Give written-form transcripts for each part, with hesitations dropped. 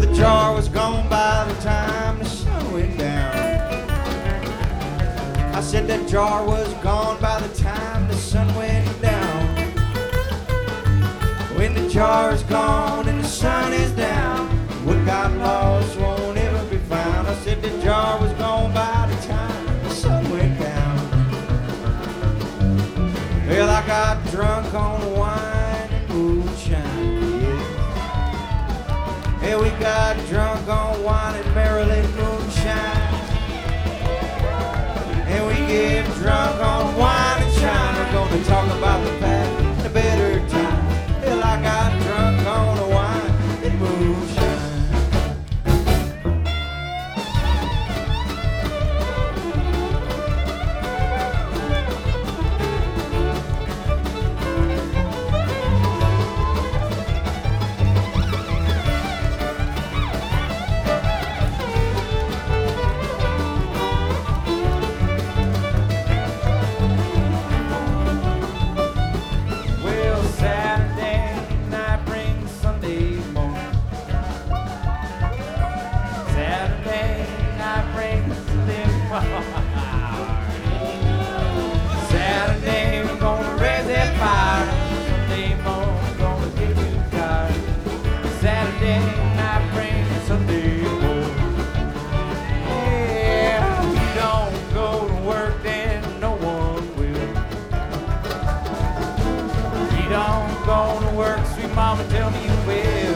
the jar was gone by the time the sun went down. I said that jar was gone by the time the sun went down. When the jar is gone and the sun is down, what got lost won't ever be found. I said the jar was gone by the time the sun went down. Well, I got drunk on wine and moonshine, yeah. Yeah, we got drunk on wine and Maryland moonshine. And we get drunk on wine and shine. We're gonna talk about the past and the better time. Well, I got drunk on the wine and moonshine. Saturday we're gonna raise that fire. Sunday morning gonna get you tired. Saturday night brings Sunday morning. Yeah, we don't go to work then no one will. We don't go to work, sweet mama, tell me you will.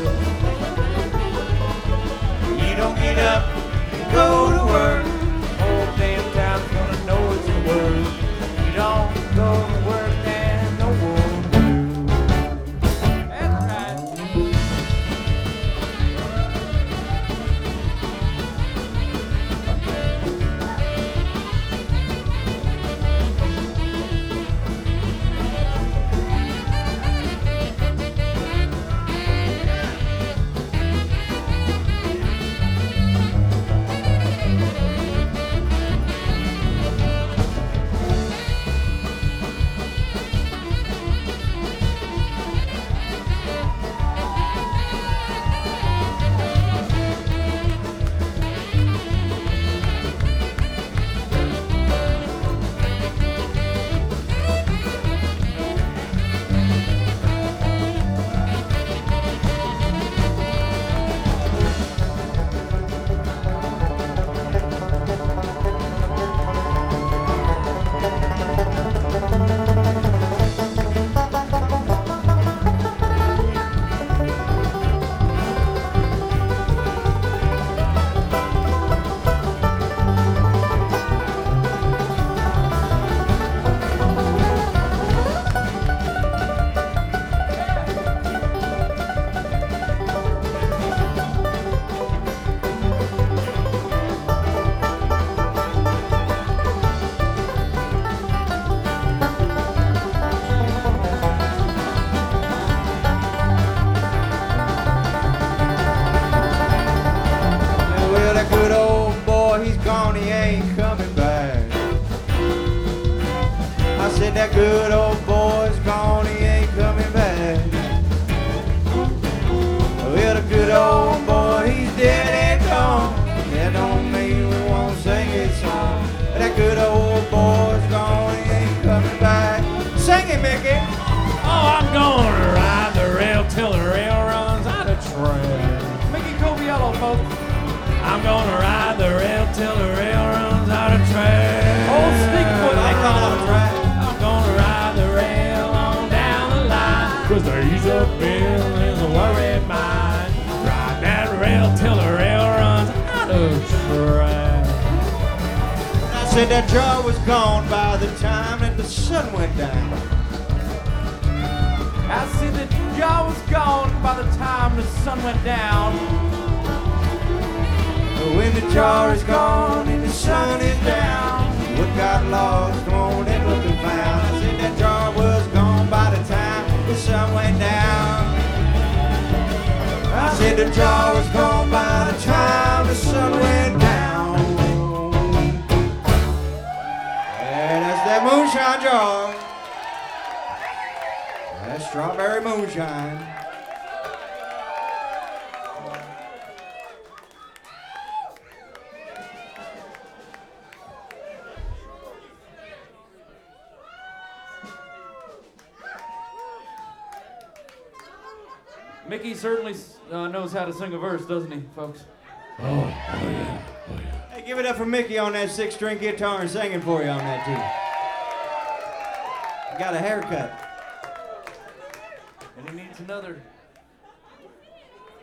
You don't get up and go to work. Whole damn town's gonna know it's your word. You don't go to work and no one will. That's right. That good old boy's gone, he ain't coming back. Well, the good old boy, he's dead and gone. That don't mean we won't sing his song. That good old boy's gone, he ain't coming back. Sing it, Mickey. Oh, I'm gonna ride the rail till the rail runs out of track. Mickey Coviello, folks. I'm gonna ride the rail till the rail runs out of track. Old Sneakfoot, they call it a track. Gonna ride the rail on down the line, 'cause the ease-up bill is a worried mind. Ride that rail till the rail runs out of track. I said that jar was gone by the time that the sun went down. I said that jar was gone by the time the sun went down. When the jar is gone and the sun is down, what got lost won't ever be found. I said that jar was gone by the time the sun went down. I said the jar was gone by the time the sun went down. Yeah, that's that moonshine jar. That's strawberry moonshine. Mickey certainly knows how to sing a verse, doesn't he, folks? Oh yeah. Hey, give it up for Mickey on that 6-string guitar and singing for you on that too. Got a haircut. And he needs another.